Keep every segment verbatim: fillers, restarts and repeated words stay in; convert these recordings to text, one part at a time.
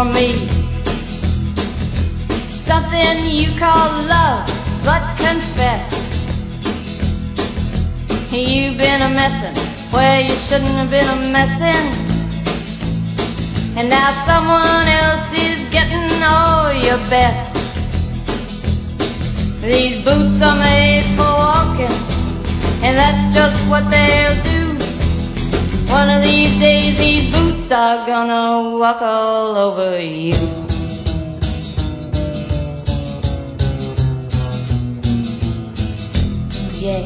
for me. Something you call love, but confess, you've been a messin' where you shouldn't have been a messin', and now someone else is getting all your best. These boots are made for walking, and that's just what they'll do. One of these days these boots are gonna walk all over you. Yeah.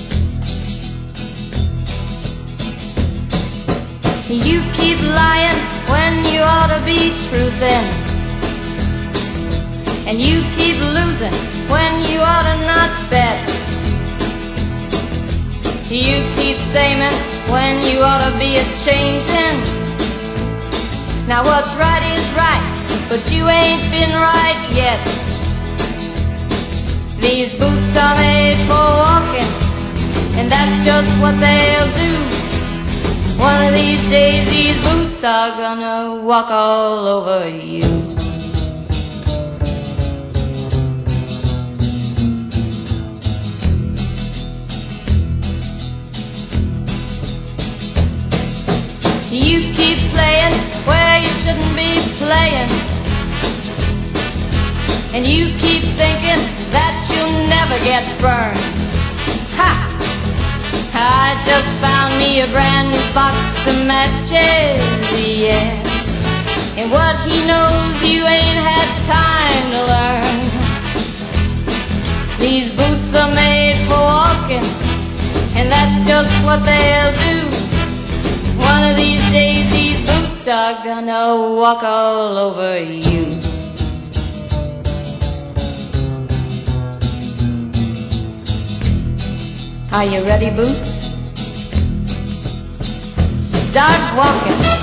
You keep lying when you ought to be truthin', and you keep losing when you ought to not bet. You keep saying when you ought to be a-changin'. Now what's right is right, but you ain't been right yet. These boots are made for walking, and that's just what they'll do. One of these days these boots are gonna walk all over you. You keep playing where you shouldn't be playing, and you keep thinking that you'll never get burned. Ha! I just found me a brand new box of matches, yeah, and what he knows you ain't had time to learn. These boots are made for walking, and that's just what they'll do. One of these days these boots are gonna walk all over you. Are you ready, boots? Start walking.